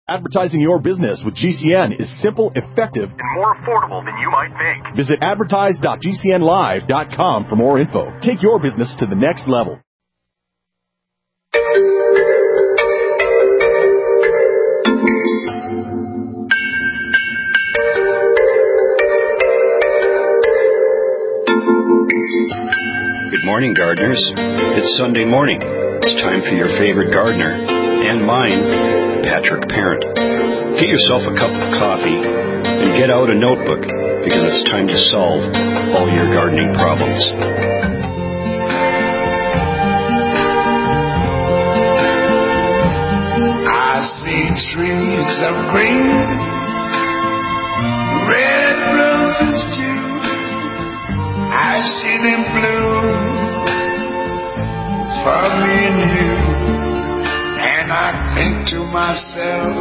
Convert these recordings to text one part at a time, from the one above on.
Advertising your business with GCN is simple, effective, and more affordable than you might think. Visit advertise.gcnlive.com for more info. Take your business to the next level. Good morning, gardeners. It's Sunday morning. It's time for your favorite gardener, and mine, Patrick Parent. Get yourself a cup of coffee and get out a notebook, because it's time to solve all your gardening problems. I see trees of green, red roses too. I see them bloom for me and you, and I think to myself,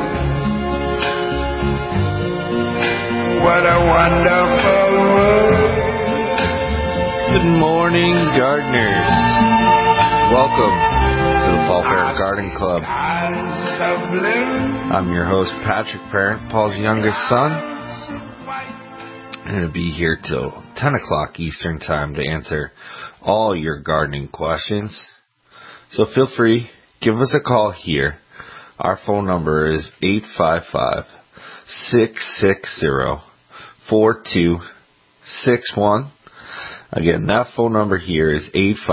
what a wonderful world. Good morning, gardeners. Welcome to the Paul Parent Garden Club. I'm your host, Patrick Parent, Paul's youngest son. I'm going to be here till 10 o'clock Eastern Time to answer all your gardening questions. So feel free, give us a call here. Our phone number is 855-660-4261. Again, that phone number here is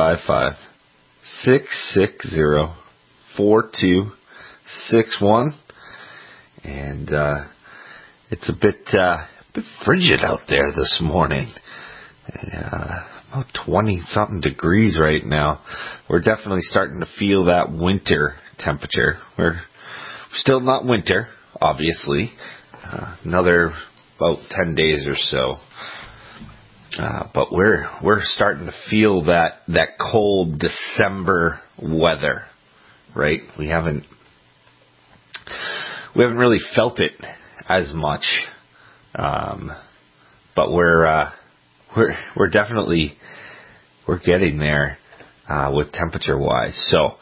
855-660-4261. And it's a bit frigid out there this morning. About 20-something degrees right now. We're definitely starting to feel that winter temperature. We're still not winter, obviously. Another about 10 days or so. But we're starting to feel that cold December weather, right? We haven't really felt it as much. But we're definitely getting there with temperature wise. So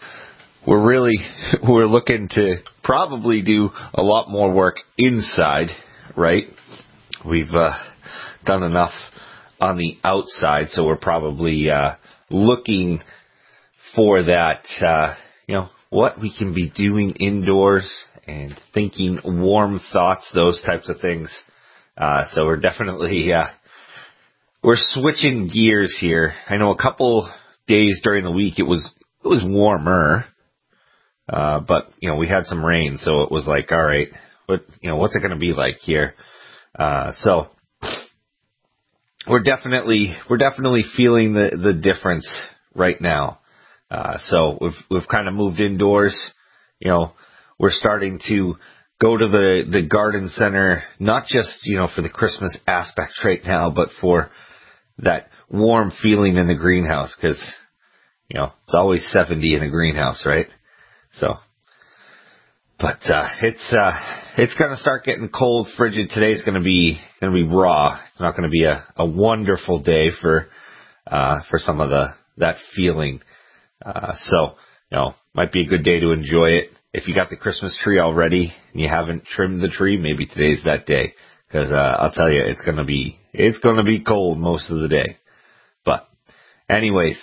we're looking to probably do a lot more work inside, right? We've done enough on the outside, so we're probably looking for that, what we can be doing indoors and thinking warm thoughts, those types of things. So we're definitely we're switching gears here. I know a couple days during the week it was warmer, but we had some rain, so it was like, all right, what's it going to be like here? So we're definitely feeling the difference right now. So we've kind of moved indoors. We're starting to go to the garden center, not just, for the Christmas aspect right now, but for that warm feeling in the greenhouse, because, it's always 70 in a greenhouse, right? So, but, it's going to start getting cold, frigid. Today's going to be raw. It's not going to be a wonderful day for some of that feeling. So, might be a good day to enjoy it. If you got the Christmas tree already and you haven't trimmed the tree, maybe today's that day. Because I'll tell you, it's gonna be cold most of the day. But anyways,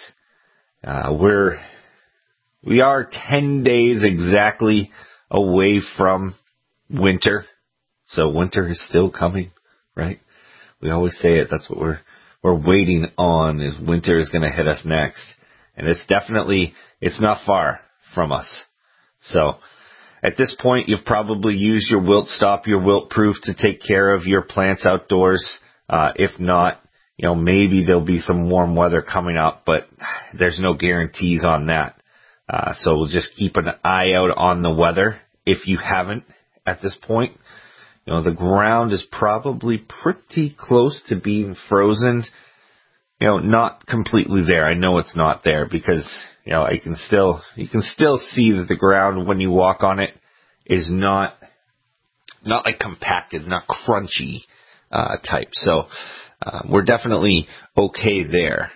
we are 10 days exactly away from winter. So winter is still coming, right? We always say it. That's what we're waiting on, is winter is gonna hit us next. And it's not far from us. So at this point, you've probably used your Wilt Stop, your Wilt Proof to take care of your plants outdoors. If not, maybe there'll be some warm weather coming up, but there's no guarantees on that. So we'll just keep an eye out on the weather. If you haven't at this point, the ground is probably pretty close to being frozen. Not completely there. I know it's not there because, you can still see that the ground when you walk on it is not like compacted, not crunchy, type. So, we're definitely okay there.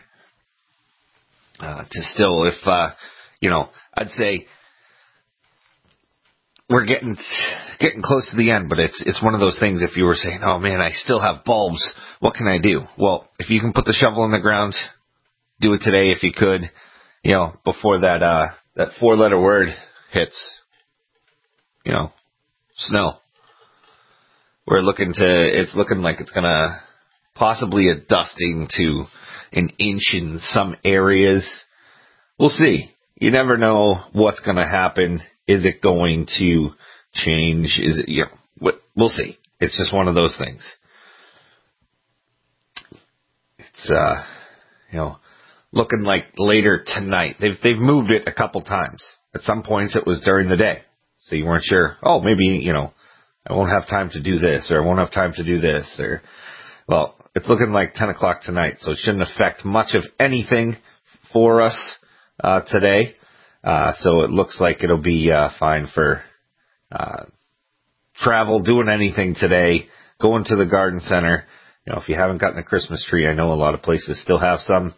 To still, if, I'd say we're getting close to the end, but it's one of those things. If you were saying, "Oh man, I still have bulbs, what can I do?" Well, if you can put the shovel in the ground, do it today if you could. Before that 4-letter word hits. Snow. It's looking like it's gonna possibly a dusting to an inch in some areas. We'll see. You never know what's going to happen. Is it going to change? Is it, we'll see. It's just one of those things. It's, looking like later tonight. They've moved it a couple times. At some points it was during the day. So you weren't sure, maybe, I won't have time to do this, or I won't have time to do this, well, it's looking like 10 o'clock tonight, so it shouldn't affect much of anything for us today. So it looks like it'll be fine for travel, doing anything today, going to the garden center. If you haven't gotten a Christmas tree, I know a lot of places still have some.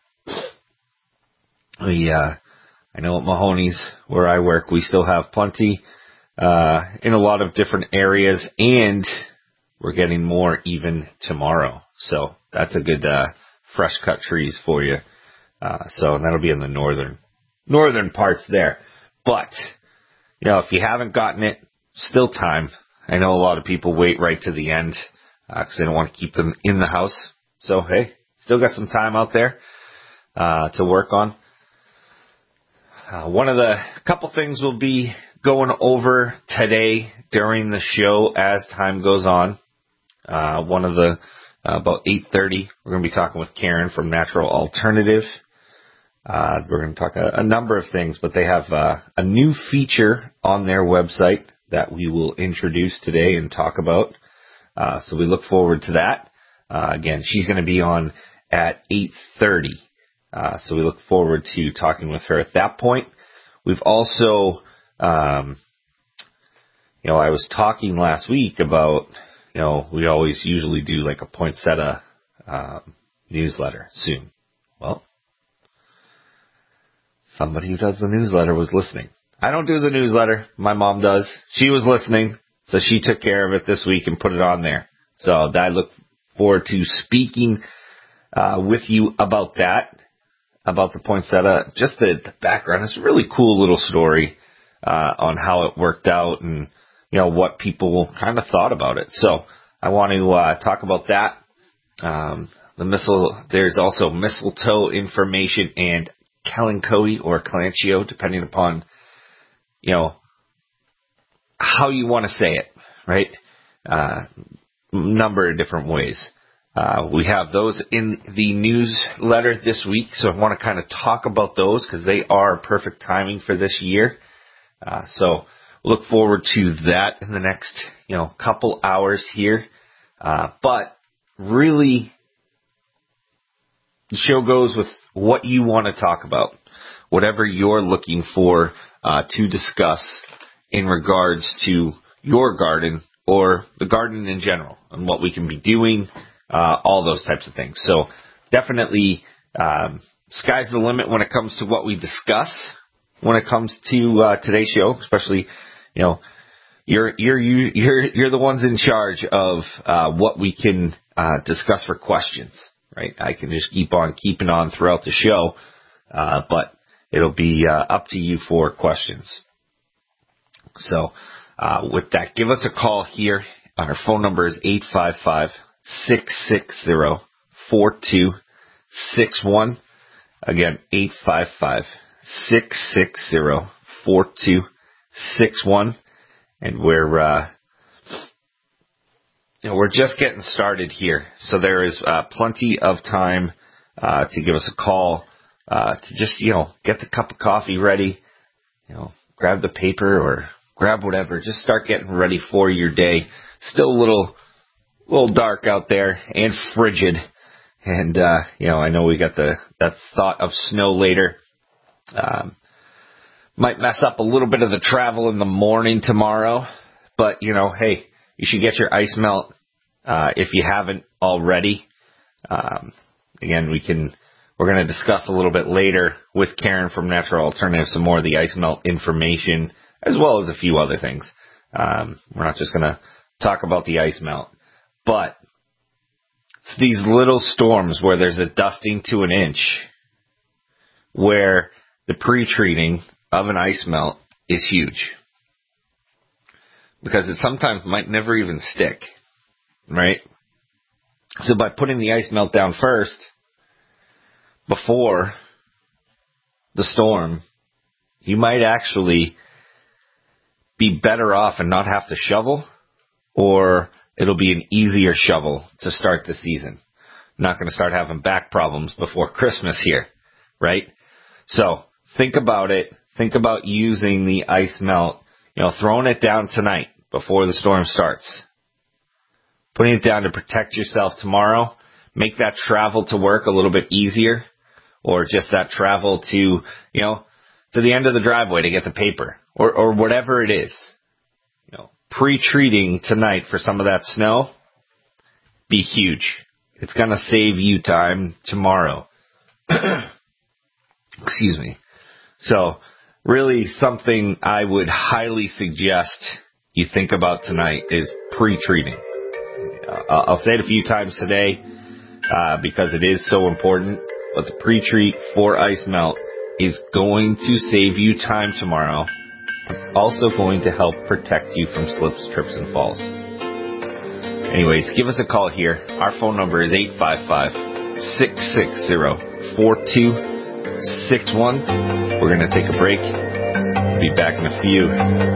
I know at Mahoney's, where I work, we still have plenty in a lot of different areas, and we're getting more even tomorrow. So that's a good fresh cut trees for you. So that'll be in the northern parts there. But, if you haven't gotten it, still time. I know a lot of people wait right to the end because they don't want to keep them in the house. So, hey, still got some time out there to work on. One of the couple things we'll be going over today during the show as time goes on. One of the, about 8:30, we're going to be talking with Karen from Natural Alternative. We're going to talk a number of things, but they have a new feature on their website that we will introduce today and talk about. So we look forward to that. Again, she's going to be on at 8:30. So we look forward to talking with her at that point. We've also, I was talking last week about, we always usually do like a poinsettia newsletter soon. Well, somebody who does the newsletter was listening. I don't do the newsletter. My mom does. She was listening, so she took care of it this week and put it on there. So I look forward to speaking with you about that, about the poinsettia, just the background. It's a really cool little story on how it worked out and, what people kind of thought about it. So I want to talk about that. There's also mistletoe information and Kalanchoe or Calantio, depending upon, how you want to say it, right? Number of different ways. We have those in the newsletter this week, so I want to kind of talk about those because they are perfect timing for this year. So look forward to that in the next, couple hours here. But really, the show goes with what you want to talk about, whatever you're looking for to discuss in regards to your garden or the garden in general and what we can be doing, all those types of things. So definitely, sky's the limit when it comes to what we discuss when it comes to today's show, especially, you're the ones in charge of what we can discuss for questions, right? I can just keep on keeping on throughout the show, but it'll be up to you for questions. So with that, give us a call here. Our phone number is 855-660-4261. Again, 855-660-4261. And we're just getting started here. So there is plenty of time to give us a call, to just, get the cup of coffee ready, grab the paper or grab whatever. Just start getting ready for your day. Still a little dark out there and frigid. And, I know we got that thought of snow later. Might mess up a little bit of the travel in the morning tomorrow. But, hey, you should get your ice melt if you haven't already. Again, we're going to discuss a little bit later with Karen from Natural Alternative some more of the ice melt information as well as a few other things. We're not just going to talk about the ice melt. But it's these little storms where there's a dusting to an inch where the pre-treating of an ice melt is huge. Because it sometimes might never even stick, right? So by putting the ice melt down first, before the storm, you might actually be better off and not have to shovel, or it'll be an easier shovel to start the season. Not going to start having back problems before Christmas here, right? So think about it. Think about using the ice melt, throwing it down tonight before the storm starts. Putting it down to protect yourself tomorrow. Make that travel to work a little bit easier, or just that travel to the end of the driveway to get the paper, or whatever it is. Pre-treating tonight for some of that snow, be huge. It's going to save you time tomorrow. Excuse me. So, really something I would highly suggest you think about tonight is pre-treating. I'll say it a few times today because it is so important, but the pre-treat for ice melt is going to save you time tomorrow. It's also going to help protect you from slips, trips, and falls. Anyways, give us a call here. Our phone number is 855-660-4261. We're going to take a break. We'll be back in a few.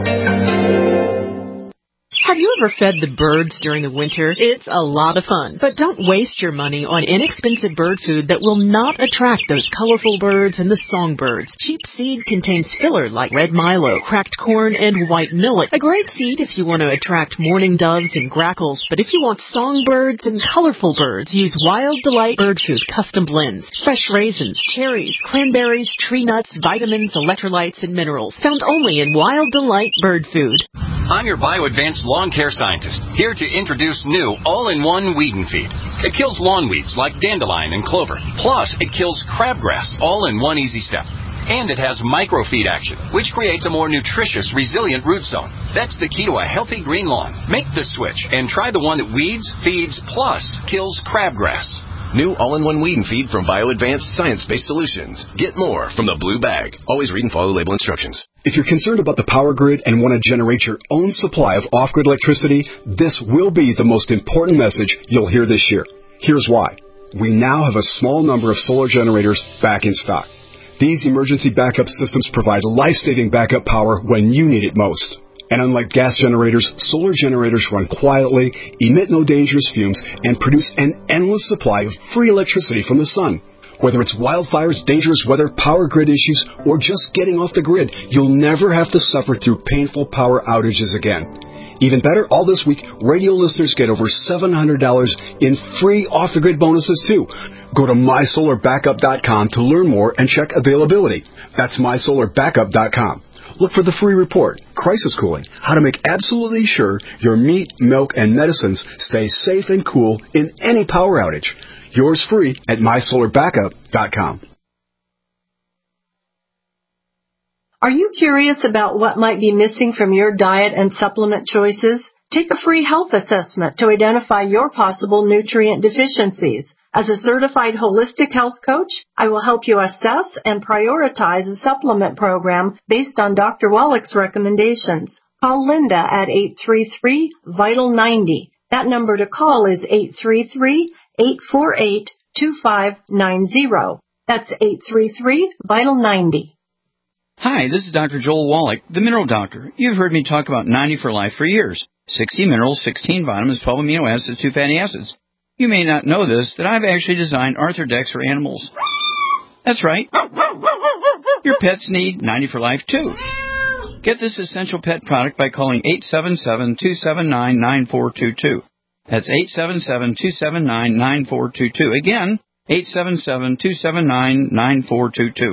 Have you ever fed the birds during the winter? It's a lot of fun. But don't waste your money on inexpensive bird food that will not attract those colorful birds and the songbirds. Cheap seed contains filler like red milo, cracked corn, and white millet. A great seed if you want to attract mourning doves and grackles. But if you want songbirds and colorful birds, use Wild Delight Bird Food Custom Blends. Fresh raisins, cherries, cranberries, tree nuts, vitamins, electrolytes, and minerals. Found only in Wild Delight Bird Food. I'm your BioAdvanced lawn care scientist, here to introduce new all-in-one weed and feed. It kills lawn weeds like dandelion and clover. Plus, it kills crabgrass all in one easy step. And it has microfeed action, which creates a more nutritious, resilient root zone. That's the key to a healthy green lawn. Make the switch and try the one that weeds, feeds, plus kills crabgrass. New all-in-one weed and feed from BioAdvanced Science-Based Solutions. Get more from the blue bag. Always read and follow label instructions. If you're concerned about the power grid and want to generate your own supply of off-grid electricity, this will be the most important message you'll hear this year. Here's why. We now have a small number of solar generators back in stock. These emergency backup systems provide life-saving backup power when you need it most. And unlike gas generators, solar generators run quietly, emit no dangerous fumes, and produce an endless supply of free electricity from the sun. Whether it's wildfires, dangerous weather, power grid issues, or just getting off the grid, you'll never have to suffer through painful power outages again. Even better, all this week, radio listeners get over $700 in free off-the-grid bonuses, too. Go to mysolarbackup.com to learn more and check availability. That's mysolarbackup.com. Look for the free report, Crisis Cooling, how to make absolutely sure your meat, milk, and medicines stay safe and cool in any power outage. Yours free at mysolarbackup.com. Are you curious about what might be missing from your diet and supplement choices? Take a free health assessment to identify your possible nutrient deficiencies. As a certified holistic health coach, I will help you assess and prioritize a supplement program based on Dr. Wallach's recommendations. Call Linda at 833-VITAL-90. That number to call is 833-848-2590. That's 833-VITAL-90. Hi, this is Dr. Joel Wallach, the Mineral Doctor. You've heard me talk about 90 for Life for years. 60 minerals, 16 vitamins, 12 amino acids, 2 fatty acids. You may not know this, that I've actually designed Arthrodex for animals. That's right. Your pets need 90 for Life, too. Get this essential pet product by calling 877-279-9422. That's 877-279-9422. Again, 877-279-9422.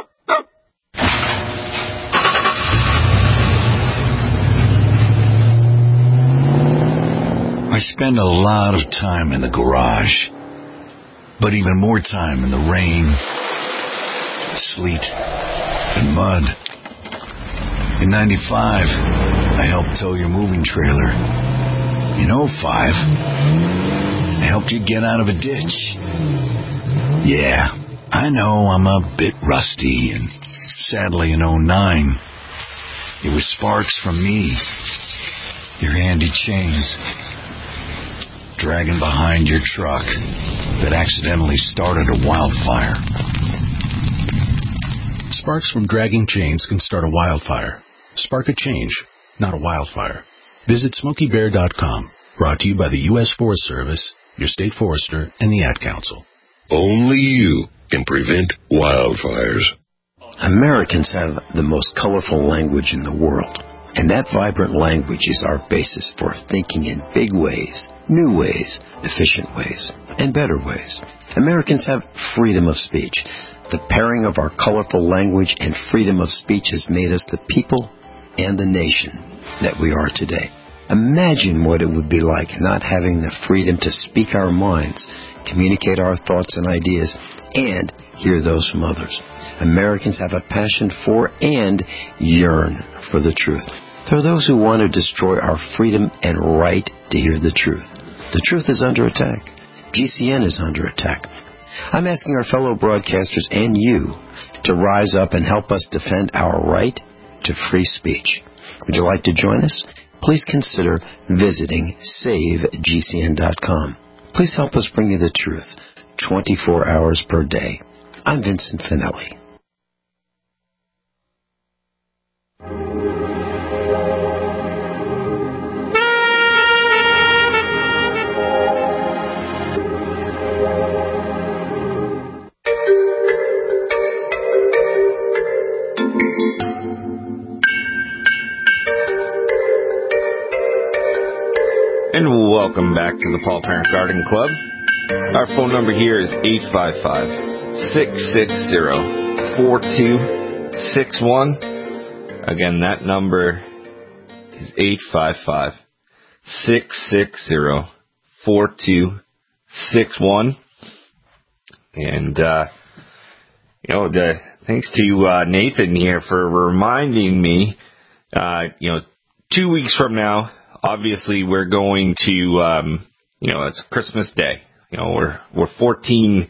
I spend a lot of time in the garage, but even more time in the rain, sleet, and mud. In 95, I helped tow your moving trailer. In 05, I helped you get out of a ditch. Yeah, I know I'm a bit rusty, and sadly in 09, it was sparks from me, your handy chains, dragging behind your truck that accidentally started a wildfire. Sparks from dragging chains can start a wildfire. Spark a change, not a wildfire. Visit SmokeyBear.com. Brought to you by the U.S. Forest Service, your state forester, and the Ad Council. Only you can prevent wildfires. Americans have the most colorful language in the world. And that vibrant language is our basis for thinking in big ways, new ways, efficient ways, and better ways. Americans have freedom of speech. The pairing of our colorful language and freedom of speech has made us the people and the nation that we are today. Imagine what it would be like not having the freedom to speak our minds, communicate our thoughts and ideas, and hear those from others. Americans have a passion for and yearn for the truth. There are those who want to destroy our freedom and right to hear the truth. The truth is under attack. GCN is under attack. I'm asking our fellow broadcasters and you to rise up and help us defend our right to free speech. Would you like to join us? Please consider visiting SaveGCN.com. Please help us bring you the truth 24 hours per day. I'm Vincent Finelli. And welcome back to the Paul Parent Garden Club. Our phone number here is 855-660-4261. Again, that number is 855-660-4261. And, thanks to Nathan here for reminding me, 2 weeks from now, obviously, we're going to, it's Christmas Day. We're 14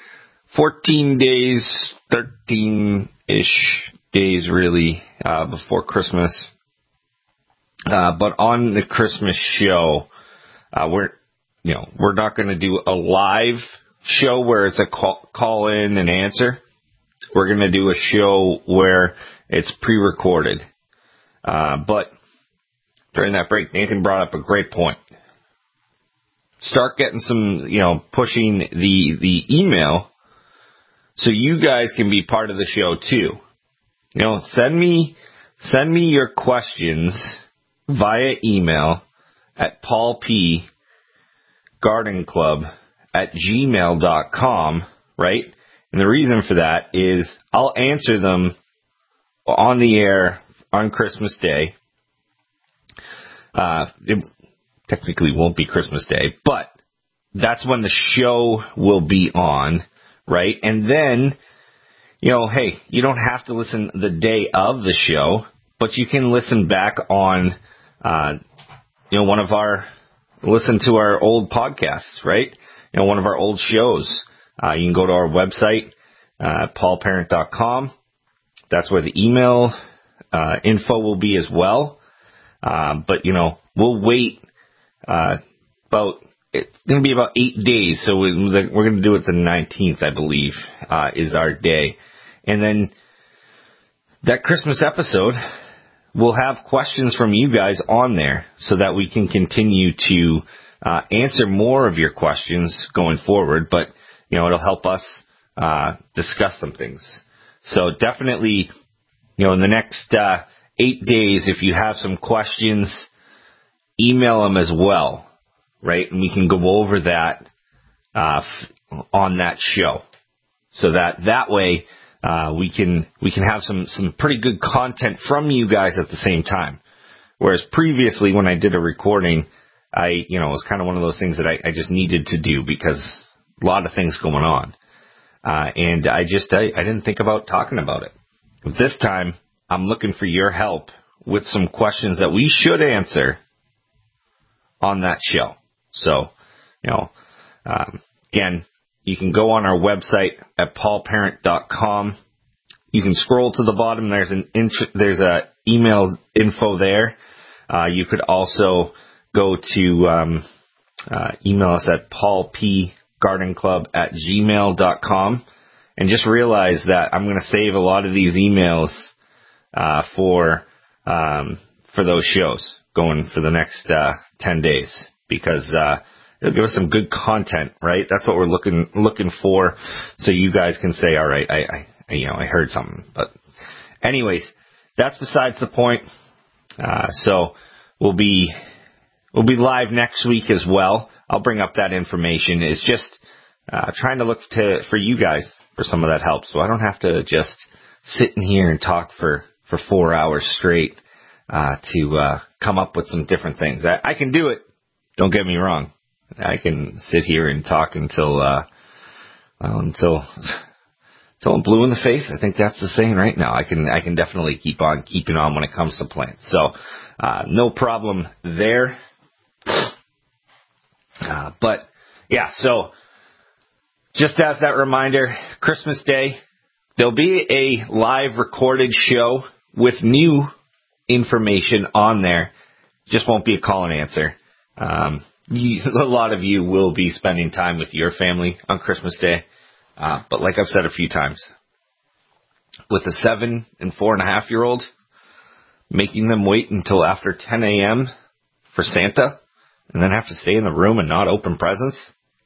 days, 13-ish days really, before Christmas. But on the Christmas show, we're not going to do a live show where it's a call in and answer. We're going to do a show where it's pre-recorded. But during that break, Nathan brought up a great point. Start getting some, pushing the email so you guys can be part of the show too. Send me your questions via email at paulpgardenclub@gmail.com, right? And the reason for that is I'll answer them on the air on Christmas Day. It technically won't be Christmas Day, but that's when the show will be on, right? And then, hey, you don't have to listen the day of the show, but you can listen back on, listen to our old podcasts, right? One of our old shows. You can go to our website, paulparent.com. That's where the email info will be as well. But, we'll wait it's going to be about 8 days. So we're going to do it the 19th, I believe, is our day. And then that Christmas episode, we'll have questions from you guys on there so that we can continue to answer more of your questions going forward. But, it'll help us discuss some things. So definitely, in the next 8 days, if you have some questions, email them as well, right? And we can go over that on that show, so that way we can have some pretty good content from you guys at the same time. Whereas previously, when I did a recording, it was kind of one of those things that I just needed to do because a lot of things going on, and I didn't think about talking about it. This time, I'm looking for your help with some questions that we should answer on that show. So, again, you can go on our website at paulparent.com. You can scroll to the bottom. There's a email info there. You could also go to email us at paulpgardenclub@gmail.com, and just realize that I'm going to save a lot of these emails for those shows going for the next 10 days, because it'll give us some good content, right? That's what we're looking for, so you guys can say, all right, I heard something. But anyways, that's besides the point. So we'll be live next week as well. I'll bring up that information. It's just trying to look for you guys for some of that help, so I don't have to just sit in here and talk for 4 hours straight to come up with some different things. I can do it. Don't get me wrong. I can sit here and talk until I'm blue in the face. I think that's the saying right now. I can definitely keep on keeping on when it comes to plants. So no problem there. But yeah, so just as that reminder, Christmas Day, there'll be a live recorded show with new information on there. Just won't be a call and answer. A lot of you will be spending time with your family on Christmas Day. But like I've said a few times, with a 7 and 4.5-year-old, making them wait until after 10 a.m. for Santa and then have to stay in the room and not open presents?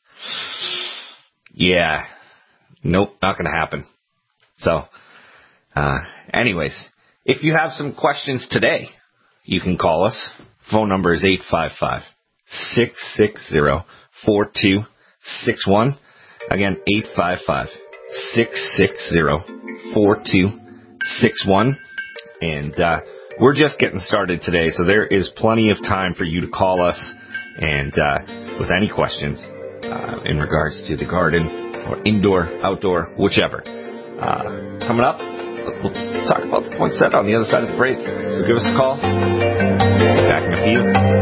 Yeah. Nope, not going to happen. So, anyways, if you have some questions today, you can call us. Phone number is 855-660-4261. Again, 855-660-4261. And we're just getting started today, so there is plenty of time for you to call us and with any questions in regards to the garden or indoor, outdoor, whichever. Coming up, we'll talk about the point set on the other side of the break. So give us a call. Back in a few.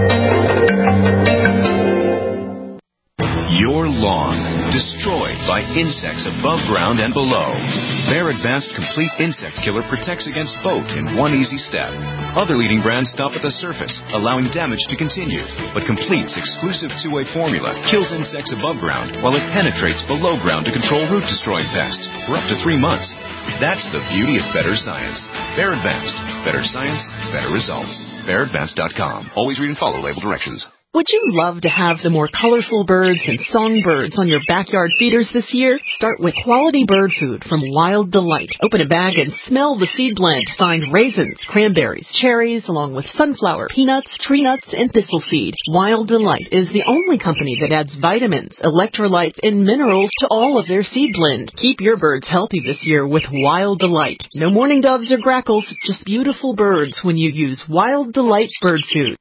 Your lawn destroyed by insects above ground and below. Their advanced complete insect killer protects against both in one easy step. Other leading brands stop at the surface, allowing damage to continue. But Complete's exclusive two-way formula kills insects above ground while it penetrates below ground to control root-destroying pests for up to 3 months. That's the beauty of better science. Bear Advanced. Better science, better results. BearAdvanced.com. Always read and follow label directions. Would you love to have the more colorful birds and songbirds on your backyard feeders this year? Start with quality bird food from Wild Delight. Open a bag and smell the seed blend. Find raisins, cranberries, cherries, along with sunflower, peanuts, tree nuts, and thistle seed. Wild Delight is the only company that adds vitamins, electrolytes, and minerals to all of their seed blend. Keep your birds healthy this year with Wild Delight. No mourning doves or grackles, just beautiful birds when you use Wild Delight bird food.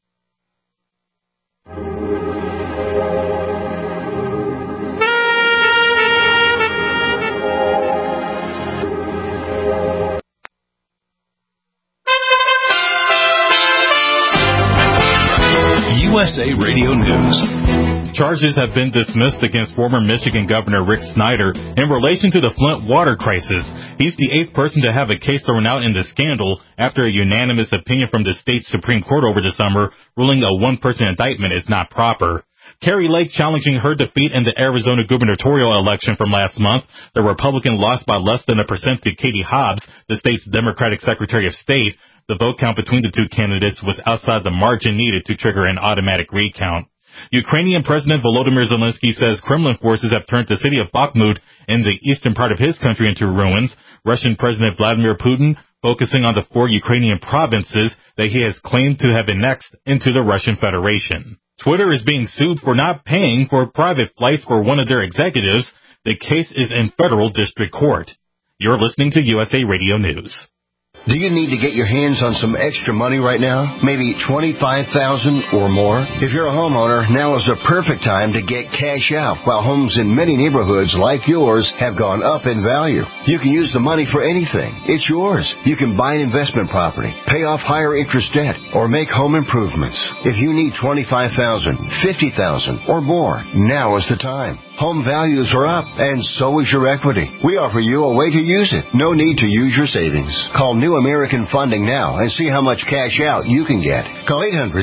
USA Radio News. Charges have been dismissed against former Michigan Governor Rick Snyder in relation to the Flint water crisis. He's the 8th person to have a case thrown out in the scandal after a unanimous opinion from the state's Supreme Court over the summer ruling a one-person indictment is not proper. Carrie Lake challenging her defeat in the Arizona gubernatorial election from last month. The Republican lost by less than 1% to Katie Hobbs, the state's Democratic Secretary of State. The vote count between the two candidates was outside the margin needed to trigger an automatic recount. Ukrainian President Volodymyr Zelensky says Kremlin forces have turned the city of Bakhmut in the eastern part of his country into ruins. Russian President Vladimir Putin focusing on the 4 Ukrainian provinces that he has claimed to have annexed into the Russian Federation. Twitter is being sued for not paying for private flights for one of their executives. The case is in federal district court. You're listening to USA Radio News. Do you need to get your hands on some extra money right now? Maybe $25,000 or more? If you're a homeowner, now is the perfect time to get cash out while homes in many neighborhoods like yours have gone up in value. You can use the money for anything. It's yours. You can buy an investment property, pay off higher interest debt, or make home improvements. If you need $25,000, $50,000 or more, now is the time. Home values are up, and so is your equity. We offer you a way to use it. No need to use your savings. Call New American Funding now and see how much cash out you can get. Call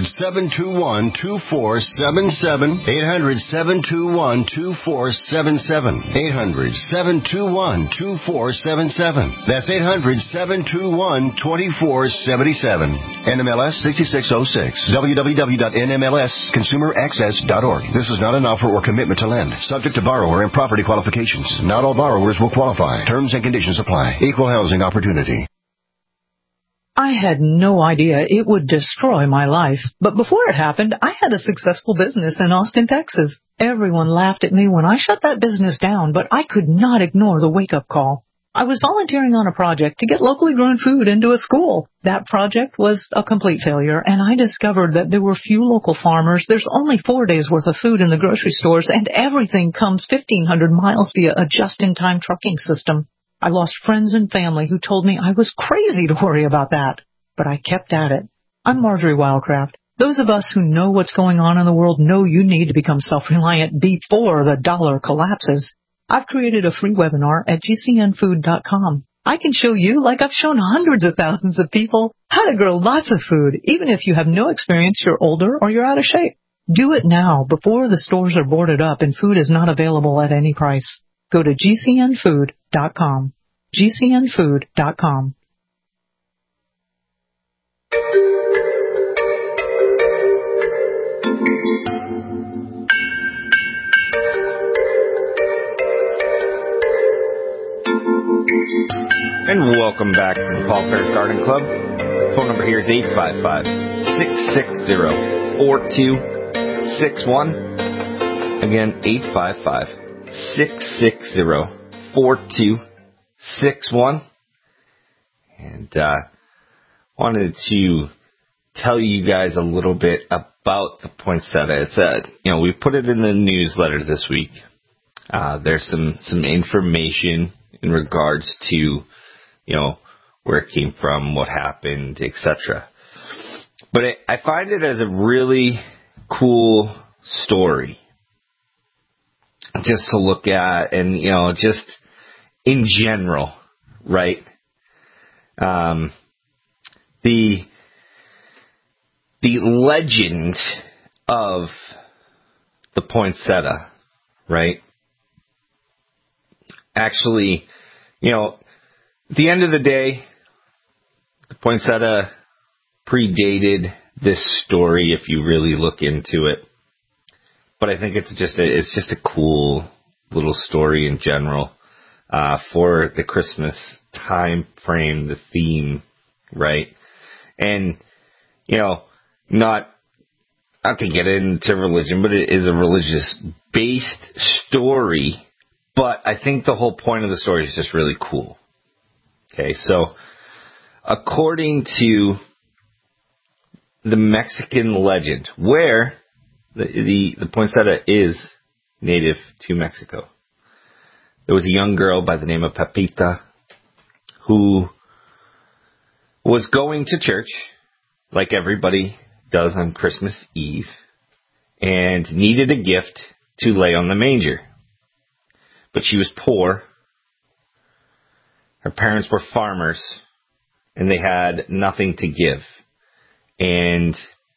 800-721-2477. 800-721-2477. 800-721-2477. That's 800-721-2477. NMLS 6606. www.nmlsconsumeraccess.org. This is not an offer or commitment to lend. Subject to borrower and property qualifications. Not all borrowers will qualify. Terms and conditions apply. Equal housing opportunity. I had no idea it would destroy my life. But before it happened, I had a successful business in Austin, Texas. Everyone laughed at me when I shut that business down, but I could not ignore the wake-up call. I was volunteering on a project to get locally grown food into a school. That project was a complete failure, and I discovered that there were few local farmers. There's only 4 days' worth of food in the grocery stores, and everything comes 1,500 miles via a just-in-time trucking system. I lost friends and family who told me I was crazy to worry about that, but I kept at it. I'm Marjorie Wildcraft. Those of us who know what's going on in the world know you need to become self-reliant before the dollar collapses. I've created a free webinar at gcnfood.com. I can show you, like I've shown hundreds of thousands of people, how to grow lots of food, even if you have no experience, you're older, or you're out of shape. Do it now, before the stores are boarded up and food is not available at any price. Go to gcnfood.com. gcnfood.com. And welcome back to the Paul Ferris Garden Club. Phone number here is 855-660-4261. Again, 855-660-4261. And wanted to tell you guys a little bit about the poinsettia. It's we put it in the newsletter this week. There's some information in regards to, where it came from, what happened, etc. But I find it as a really cool story just to look at, and, just in general, right? The legend of the poinsettia, right? Actually, at the end of the day, the poinsettia predated this story if you really look into it. But I think it's just a cool little story in general for the Christmas time frame, the theme, right? And, not to get into religion, but it is a religious-based story. But I think the whole point of the story is just really cool. Okay, so according to the Mexican legend, where the poinsettia is native to Mexico, there was a young girl by the name of Pepita who was going to church, like everybody does on Christmas Eve, and needed a gift to lay on the manger. But she was poor. Her parents were farmers, and they had nothing to give. And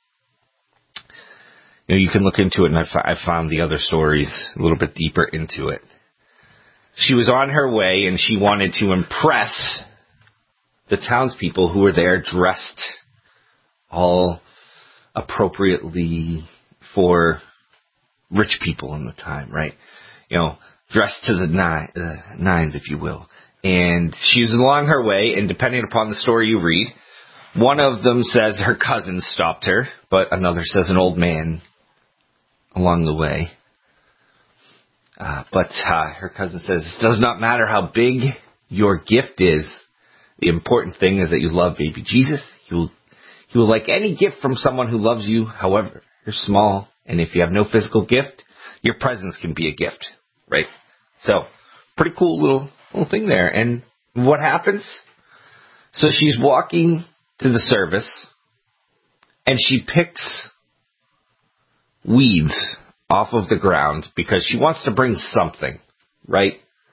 you can look into it, and I found the other stories a little bit deeper into it. She was on her way, and she wanted to impress the townspeople who were there, dressed all appropriately for rich people in the time, right? Dressed to the nines, if you will. And she was along her way, and depending upon the story you read, one of them says her cousin stopped her, but another says an old man along the way. But her cousin says, it does not matter how big your gift is, The important thing is that you love baby Jesus. You will like any gift from someone who loves you, however small. And if you have no physical gift, your presence can be a gift, right? So, pretty cool little thing there. And what happens? So she's walking to the service, and she picks weeds off of the ground because she wants to bring something, right?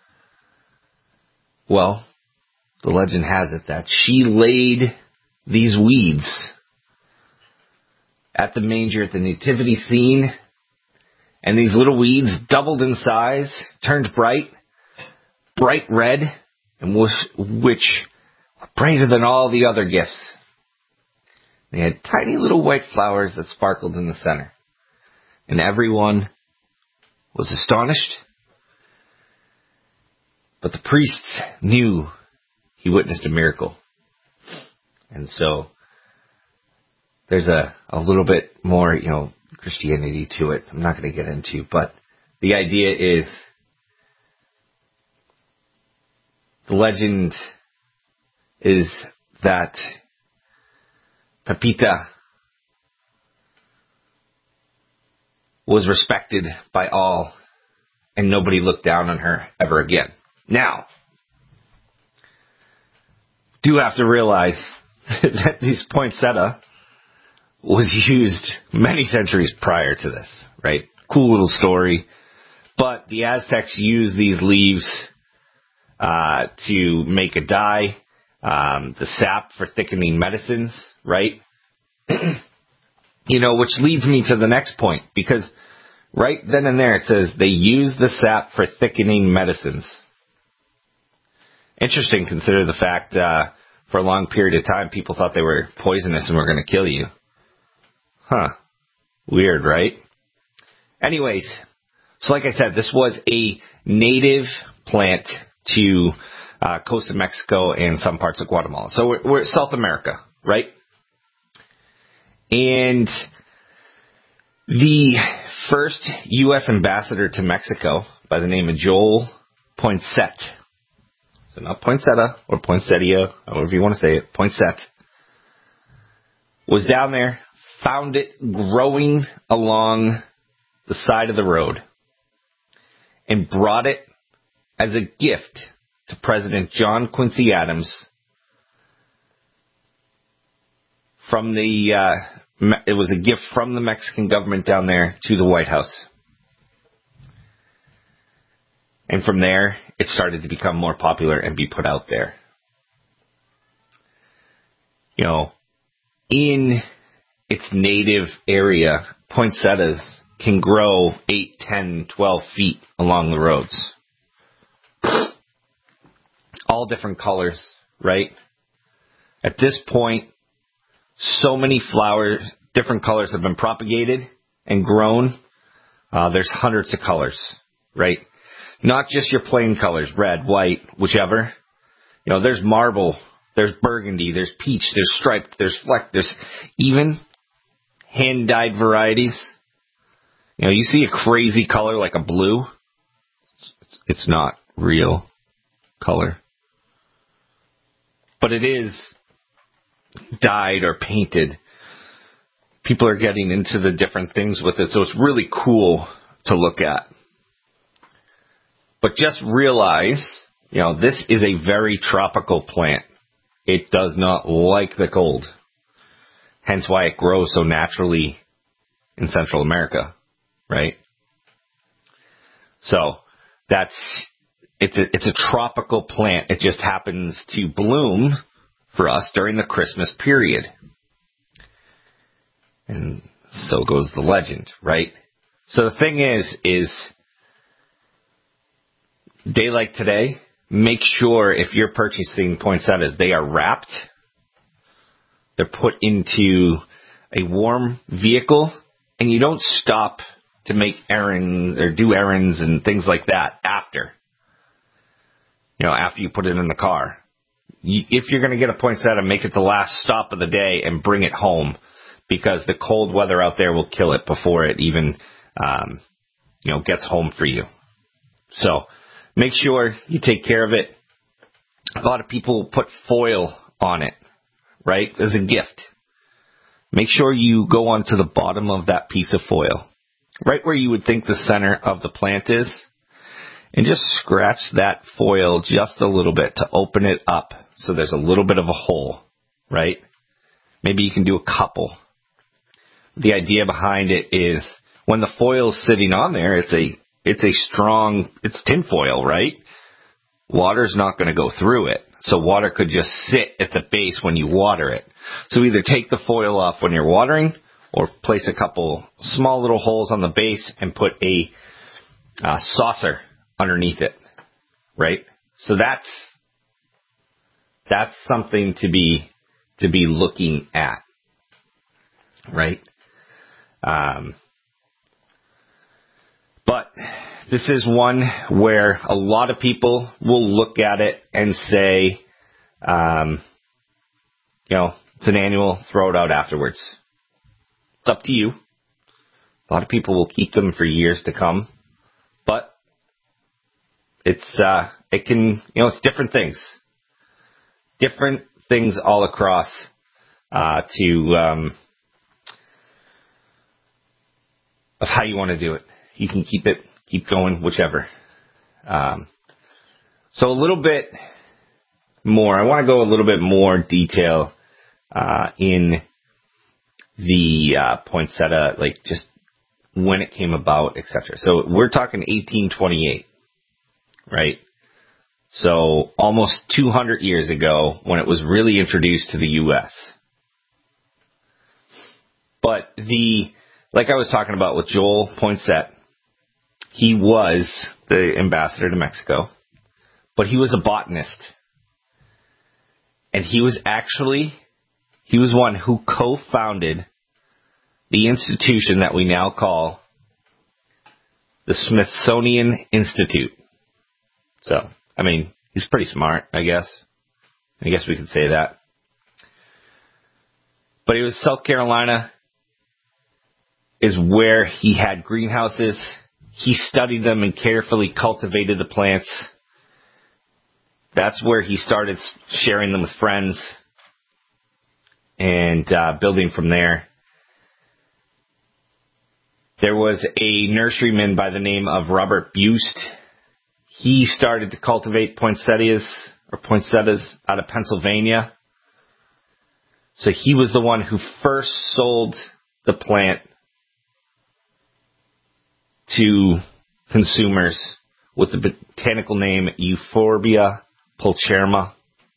Well, the legend has it that she laid these weeds at the manger at the nativity scene, and these little weeds doubled in size, turned bright red, and which were brighter than all the other gifts. They had tiny little white flowers that sparkled in the center. And everyone was astonished. But the priests knew he witnessed a miracle. And so there's a little bit more, Christianity to it. I'm not going to get into, but the idea is the legend is that Pepita was respected by all, and nobody looked down on her ever again. Now, do have to realize that this poinsettia was used many centuries prior to this, right? Cool little story. But the Aztecs used these leaves to make a dye, the sap for thickening medicines, right? Which leads me to the next point, because right then and there it says they use the sap for thickening medicines. Interesting, consider the fact for a long period of time people thought they were poisonous and were going to kill you. Huh. Weird, right? Anyways, so like I said, this was a native plant to coast of Mexico and some parts of Guatemala. So we're South America, right? And the first U.S. ambassador to Mexico by the name of Joel Poinsett, so not poinsettia or poinsettia, however you want to say it, Poinsett, was down there, found it growing along the side of the road, and brought it as a gift to President John Quincy Adams from it was a gift from the Mexican government down there to the White House. And from there, it started to become more popular and be put out there. In its native area, poinsettias can grow 8, 10, 12 feet along the roads. All different colors, right? At this point, so many flowers, different colors have been propagated and grown. There's hundreds of colors, right? Not just your plain colors, red, white, whichever. There's marble, there's burgundy, there's peach, there's striped, there's flecked, there's even hand-dyed varieties. You see a crazy color like a blue. It's not real color. But it is dyed or painted. People are getting into the different things with it, so it's really cool to look at. But just realize, this is a very tropical plant. It does not like the cold. Hence why it grows so naturally in Central America, right? So it's a tropical plant. It just happens to bloom for us during the Christmas period. And so goes the legend, right? So the thing is day like today, make sure if you're purchasing poinsettias, they are wrapped. They're put into a warm vehicle, and you don't stop to make errands or do errands and things like that after you put it in the car. If you're going to get a poinsettia, make it the last stop of the day and bring it home, because the cold weather out there will kill it before it even, gets home for you. So make sure you take care of it. a lot of people put foil on it, right, as a gift. Make sure you go onto the bottom of that piece of foil, right where you would think the center of the plant is, and just scratch that foil just a little bit to open it up so there's a little bit of a hole, right? Maybe you can do a couple. The idea behind it is when the foil is sitting on there, it's tin foil, right? Water's not going to go through it. So water could just sit at the base when you water it. So either take the foil off when you're watering or place a couple small little holes on the base and put a saucer underneath it, right? So that's something to be looking at, right? But this is one where a lot of people will look at it and say, it's an annual, throw it out afterwards. It's up to you. A lot of people will keep them for years to come, but it's different things. Different things all across, of how you want to do it. You can keep going, whichever. So a little bit more. I want to go a little bit more detail in the poinsettia, like just when it came about, etc. So we're talking 1828, right? So almost 200 years ago when it was really introduced to the U.S. But like I was talking about with Joel Poinsett, he was the ambassador to Mexico, but he was a botanist. And he was one who co-founded the institution that we now call the Smithsonian Institute. So, he's pretty smart, I guess. I guess we could say that. But it was South Carolina is where he had greenhouses. He studied them and carefully cultivated the plants. That's where he started sharing them with friends and building from there. There was a nurseryman by the name of Robert Buist. He started to cultivate poinsettias out of Pennsylvania. So he was the one who first sold the plant to consumers with the botanical name Euphorbia pulcherrima.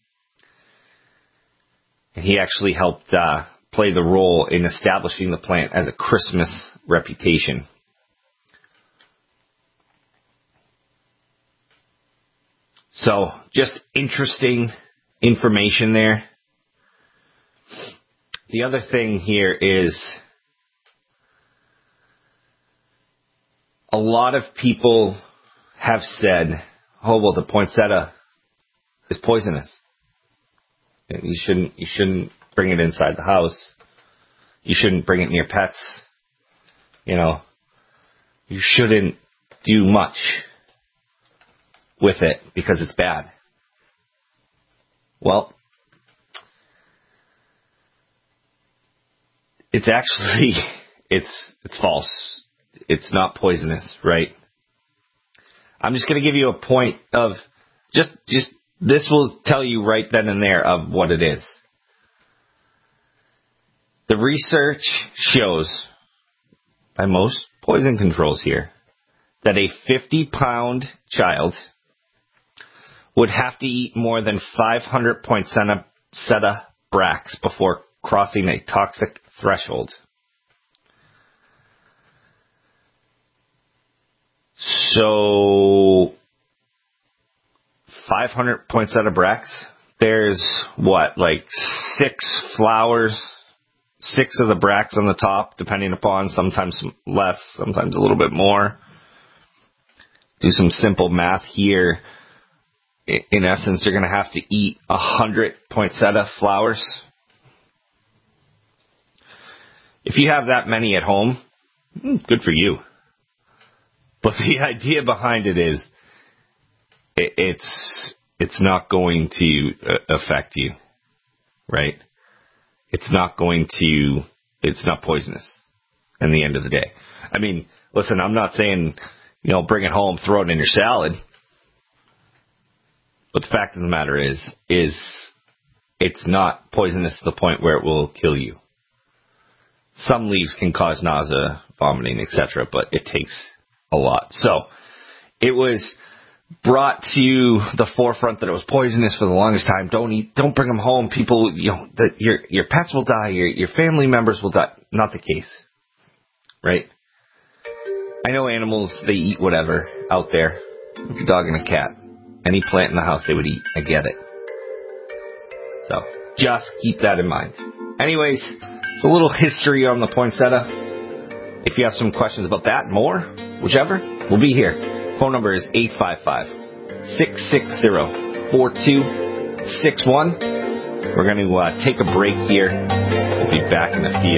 And he actually helped play the role in establishing the plant as a Christmas reputation. So, just interesting information there. The other thing here is a lot of people have said, the poinsettia is poisonous. You shouldn't bring it inside the house. You shouldn't bring it near pets. You shouldn't do much with it because it's bad. Well, it's actually, it's false. It's not poisonous, right? I'm just going to give you a point of just this will tell you right then and there of what it is. The research shows, by most poison controls here, that a 50-pound child would have to eat more than 500 poinsettia bracts before crossing a toxic threshold. So, 500 poinsettia bracts, there's 6 flowers, 6 of the bracts on the top, depending upon, sometimes less, sometimes a little bit more. Do some simple math here. In essence, you're going to have to eat 100 poinsettia flowers. If you have that many at home, good for you. But the idea behind it is, it's it's not going to affect you, right? It's not poisonous in the end of the day. I mean, listen, I'm not saying, bring it home, throw it in your salad. But the fact of the matter is it's not poisonous to the point where it will kill you. Some leaves can cause nausea, vomiting, etc., but it takes a lot. So it was brought to the forefront that it was poisonous for the longest time. Don't bring them home. People, that your pets will die, your family members will die. Not the case, right? I know animals, they eat whatever out there. Like a dog and a cat. Any plant in the house they would eat. I get it. So just keep that in mind. Anyways, it's a little history on the poinsettia. If you have some questions about that, more, whichever, we'll be here. Phone number is 855-660-4261. We're going to take a break here. We'll be back in a few.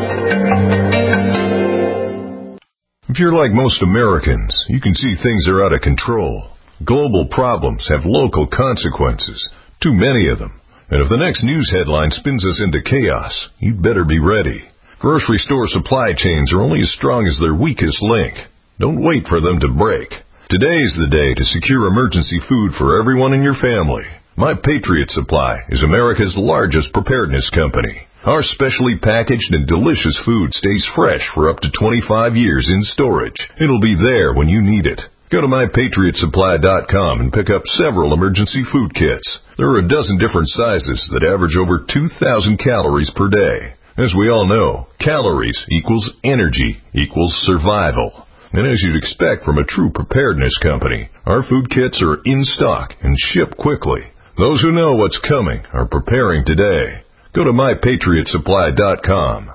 If you're like most Americans, you can see things are out of control. Global problems have local consequences, too many of them. And if the next news headline spins us into chaos, you'd better be ready. Grocery store supply chains are only as strong as their weakest link. Don't wait for them to break. Today's the day to secure emergency food for everyone in your family. My Patriot Supply is America's largest preparedness company. Our specially packaged and delicious food stays fresh for up to 25 years in storage. It'll be there when you need it. Go to MyPatriotSupply.com and pick up several emergency food kits. There are a dozen different sizes that average over 2,000 calories per day. As we all know, calories equals energy equals survival. And as you'd expect from a true preparedness company, our food kits are in stock and ship quickly. Those who know what's coming are preparing today. Go to MyPatriotSupply.com.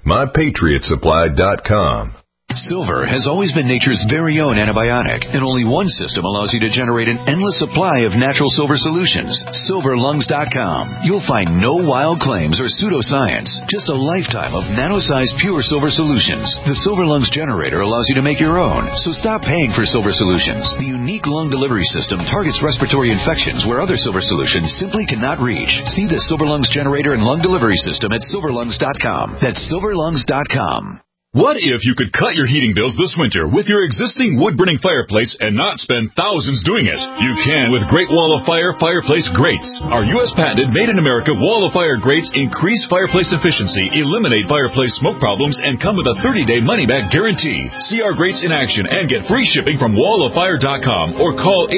MyPatriotSupply.com. Silver has always been nature's very own antibiotic, and only one system allows you to generate an endless supply of natural silver solutions. SilverLungs.com. You'll find no wild claims or pseudoscience, just a lifetime of nano-sized pure silver solutions. The Silver Lungs generator allows you to make your own, so stop paying for silver solutions. The unique lung delivery system targets respiratory infections where other silver solutions simply cannot reach. See the Silver Lungs generator and lung delivery system at SilverLungs.com. That's SilverLungs.com. What if you could cut your heating bills this winter with your existing wood-burning fireplace and not spend thousands doing it? You can with Great Wall of Fire fireplace grates. Our U.S. patented made-in-America Wall of Fire grates increase fireplace efficiency, eliminate fireplace smoke problems, and come with a 30-day money-back guarantee. See our grates in action and get free shipping from walloffire.com or call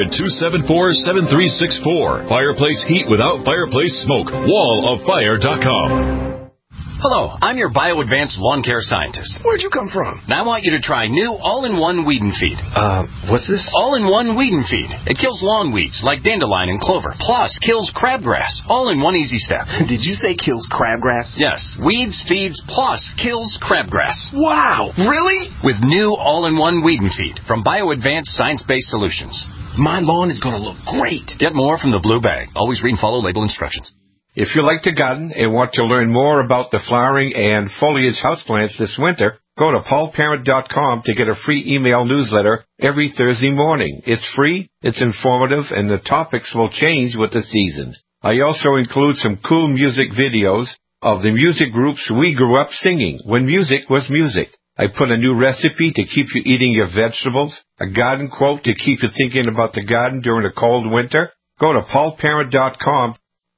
800-274-7364. Fireplace heat without fireplace smoke. walloffire.com. Hello, I'm your BioAdvanced lawn care scientist. Where'd you come from? Now I want you to try new all-in-one weed and feed. What's this? All-in-one weed and feed. It kills lawn weeds like dandelion and clover, plus kills crabgrass, all in one easy step. Did you say kills crabgrass? Yes, weeds, feeds, plus kills crabgrass. Wow, really? With new all-in-one weed and feed from BioAdvanced science-based solutions. My lawn is going to look great. Get more from the blue bag. Always read and follow label instructions. If you like to garden and want to learn more about the flowering and foliage houseplants this winter, go to paulparent.com to get a free email newsletter every Thursday morning. It's free, it's informative, and the topics will change with the season. I also include some cool music videos of the music groups we grew up singing when music was music. I put a new recipe to keep you eating your vegetables, a garden quote to keep you thinking about the garden during a cold winter. Go to paulparent.com.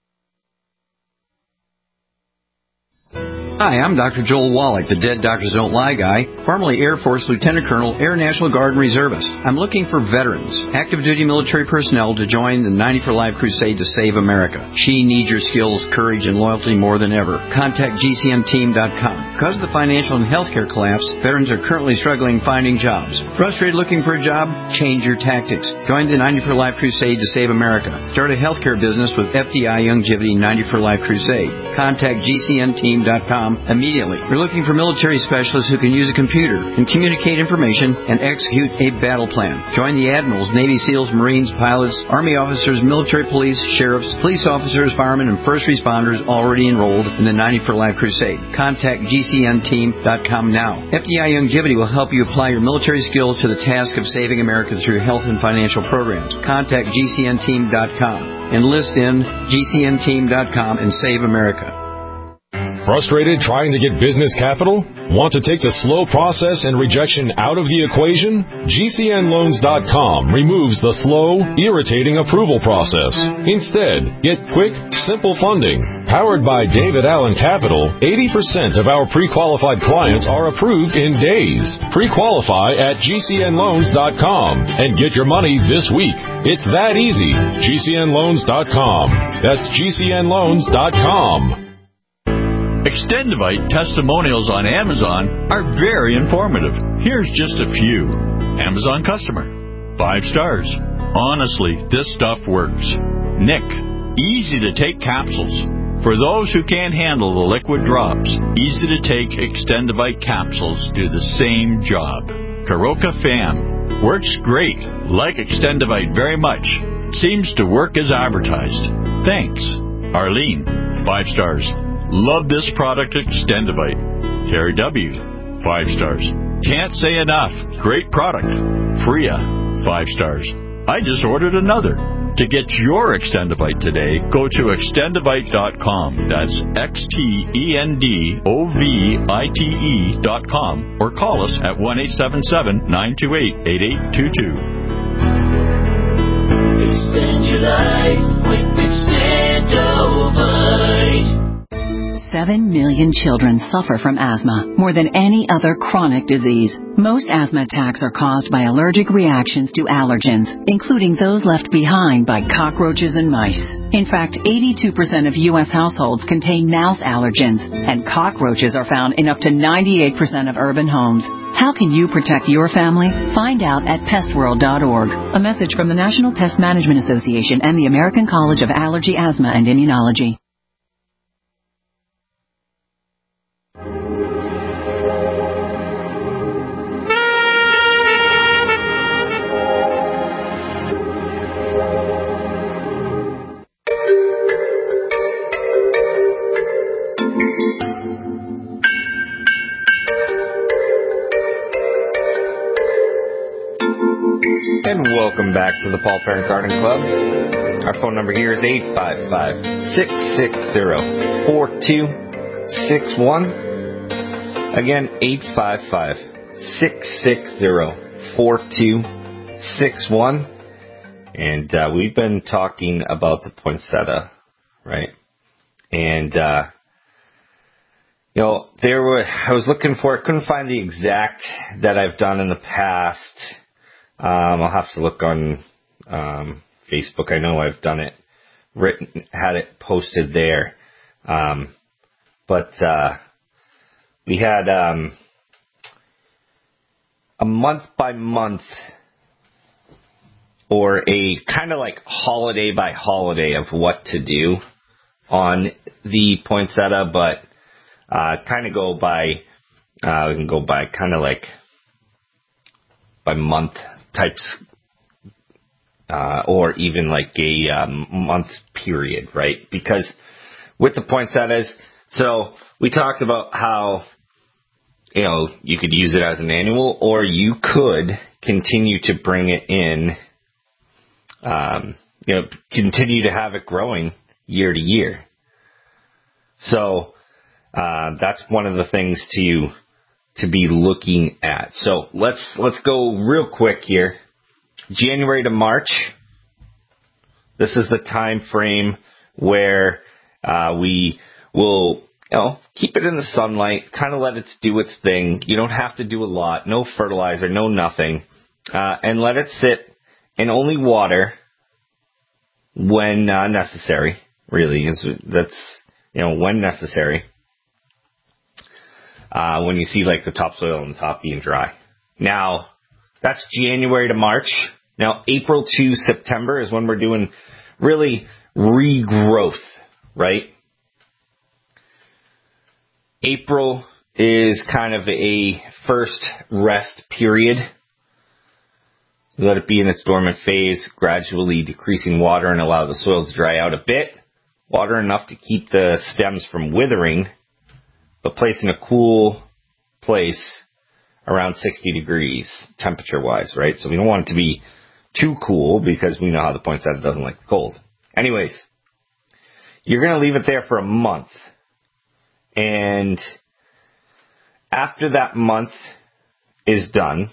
Hi, I'm Dr. Joel Wallach, the Dead Doctors Don't Lie guy, formerly Air Force Lieutenant Colonel, Air National Guard Reservist. I'm looking for veterans, active duty military personnel to join the 90 for Life crusade to save America. She needs your skills, courage, and loyalty more than ever. Contact GCMteam.com. Because of the financial and healthcare collapse, veterans are currently struggling finding jobs. Frustrated looking for a job? Change your tactics. Join the 90 for Life crusade to save America. Start a healthcare business with FDI Longevity 90 for Life crusade. Contact GCMteam.com. militaryextension.com immediately. You're looking for military specialists who can use a computer and communicate information and execute a battle plan. Join the admirals, Navy SEALs, Marines, pilots, Army officers, military police, sheriffs, police officers, firemen, and first responders already enrolled in the 90 for Life Crusade. Contact GCNteam.com now. FDI Longevity will help you apply your military skills to the task of saving America through health and financial programs. Contact GCNteam.com. Enlist in GCNteam.com and save America. Frustrated trying to get business capital? Want to take the slow process and rejection out of the equation? GCNloans.com removes the slow, irritating approval process. Instead, get quick, simple funding. Powered by David Allen Capital, 80% of our pre-qualified clients are approved in days. Pre-qualify at GCNloans.com and get your money this week. It's that easy. GCNloans.com. That's GCNloans.com. Extendivite testimonials on Amazon are very informative. Here's just a few. Amazon customer. 5 stars. Honestly, this stuff works. Nick. Easy to take capsules. For those who can't handle the liquid drops, easy to take Extendivite capsules do the same job. Karoka Fam. Works great. Like Extendivite very much. Seems to work as advertised. Thanks. Arlene. 5 stars. Love this product, Extendivite. Terry W. 5 stars. Can't say enough. Great product. Freya. 5 stars. I just ordered another. To get your Extendivite today, go to Extendivite.com. That's XTENDOVITE.com or call us at 1-877-928-8822. Extend your life with Extendovite. 7 million children suffer from asthma, more than any other chronic disease. Most asthma attacks are caused by allergic reactions to allergens, including those left behind by cockroaches and mice. In fact, 82% of U.S. households contain mouse allergens, and cockroaches are found in up to 98% of urban homes. How can you protect your family? Find out at pestworld.org. A message from the National Pest Management Association and the American College of Allergy, Asthma, and Immunology. And welcome back to the Paul Parent Garden Club. Our phone number here is 855-660-4261. Again, 855-660-4261. And we've been talking about the poinsettia, right? And, I was looking for, I couldn't find the exact that I've done in the past. I'll have to look on Facebook. I know I've done it, had it posted there. But we had a month by month, or a kind of like holiday by holiday of what to do on the poinsettia, but kind of go by, we can go by kind of like by month types, or even like a month period, right? Because with the poinsettias, so we talked about how, you could use it as an annual, or you could continue to bring it in, continue to have it growing year to year. So that's one of the things to be looking at. So let's go real quick here. January to March. This is the time frame where we will keep it in the sunlight, kind of let it do its thing. You don't have to do a lot, no fertilizer, no nothing, and let it sit and only water when necessary. Really, that's when necessary. When you see like the topsoil on the top being dry. Now, that's January to March. Now, April to September is when we're doing really regrowth, right? April is kind of a first rest period. You let it be in its dormant phase, gradually decreasing water and allow the soil to dry out a bit. Water enough to keep the stems from withering, but place in a cool place around 60 degrees temperature-wise, right? So we don't want it to be too cool because we know how the poinsettia doesn't like the cold. Anyways, you're going to leave it there for a month. And after that month is done,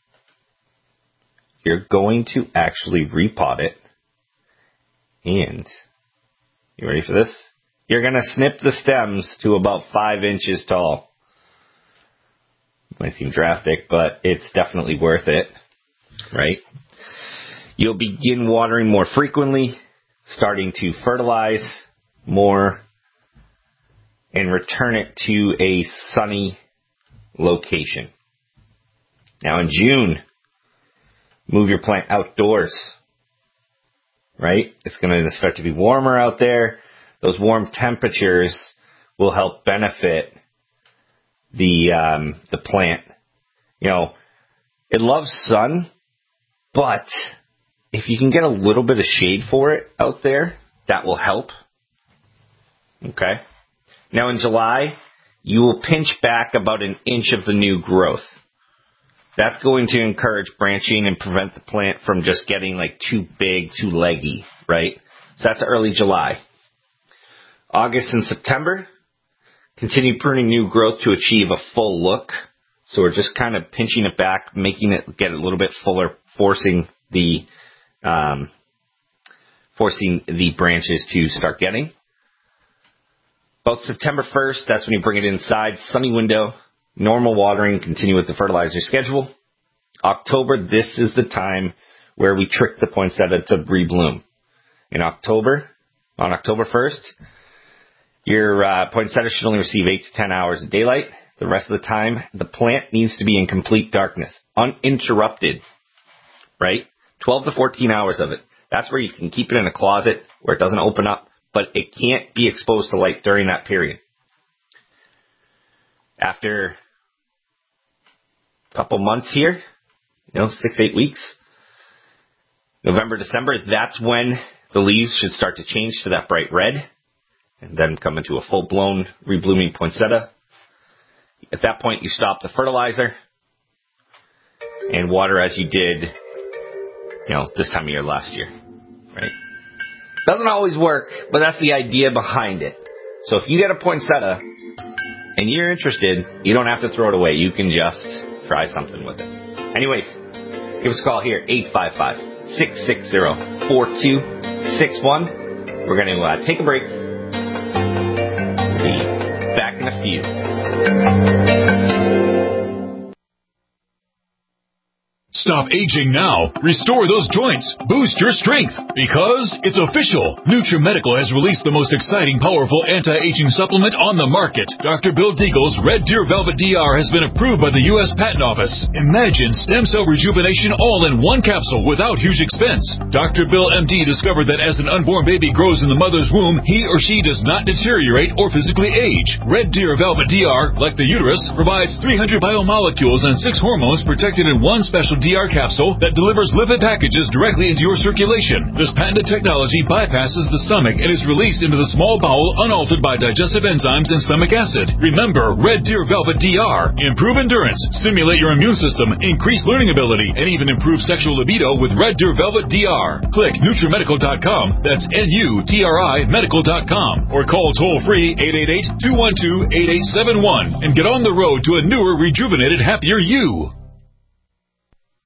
you're going to actually repot it. And, you ready for this? You're going to snip the stems to about 5 inches tall. It might seem drastic, but it's definitely worth it, right? You'll begin watering more frequently, starting to fertilize more, and return it to a sunny location. Now in June, move your plant outdoors, right? It's going to start to be warmer out there. Those warm temperatures will help benefit the plant. You know, it loves sun, but if you can get a little bit of shade for it out there, that will help. Okay. Now in July, you will pinch back about 1 inch of the new growth. That's going to encourage branching and prevent the plant from just getting like too big, too leggy, right? So that's early July. August and September, continue pruning new growth to achieve a full look. So we're just kind of pinching it back, making it get a little bit fuller, forcing the branches to start getting. About September 1st, that's when you bring it inside, sunny window, normal watering, continue with the fertilizer schedule. October, this is the time where we trick the poinsettia to rebloom. In October, on October 1st, your poinsettia should only receive 8 to 10 hours of daylight. The rest of the time, the plant needs to be in complete darkness, uninterrupted, right? 12 to 14 hours of it. That's where you can keep it in a closet where it doesn't open up, but it can't be exposed to light during that period. After a couple months here, 6-8 weeks, November, December, that's when the leaves should start to change to that bright red and then come into a full-blown reblooming poinsettia. At that point, you stop the fertilizer and water as you did, this time of year last year, right? Doesn't always work, but that's the idea behind it. So if you get a poinsettia and you're interested, you don't have to throw it away. You can just try something with it. Anyways, give us a call here, 855-660-4261. We're going to take a break. We'll be back in a few. Stop aging now. Restore those joints. Boost your strength. Because it's official. NutriMedical has released the most exciting, powerful anti-aging supplement on the market. Dr. Bill Deagle's Red Deer Velvet DR has been approved by the U.S. Patent Office. Imagine stem cell rejuvenation all in one capsule without huge expense. Dr. Bill MD discovered that as an unborn baby grows in the mother's womb, he or she does not deteriorate or physically age. Red Deer Velvet DR, like the uterus, provides 300 biomolecules and 6 hormones protected in one special DR capsule that delivers lipid packages directly into your circulation. This patented technology bypasses the stomach and is released into the small bowel unaltered by digestive enzymes and stomach acid. Remember, Red Deer Velvet DR. Improve endurance, stimulate your immune system, increase learning ability, and even improve sexual libido with Red Deer Velvet DR. Click NutriMedical.com, that's NUTRI Medical.com, or call toll-free 888-212-8871 and get on the road to a newer, rejuvenated, happier you.